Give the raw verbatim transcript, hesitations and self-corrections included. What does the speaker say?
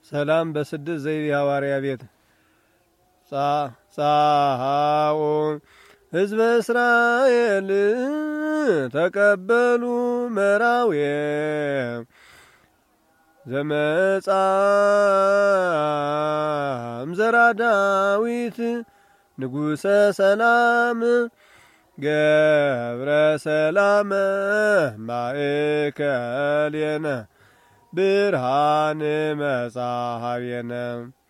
ሰላም በስድስት ዘይቤ ሐዋርያ ቤት ጻጻኡ ሕዝበ እስራኤል ተቀበሉ መራዌ ዘመጻ እምዘራ ዳዊት ንጉሠ ሰላም ገብረ ሰላመ ማእከሌነ ብርሃን መጻሃቤነ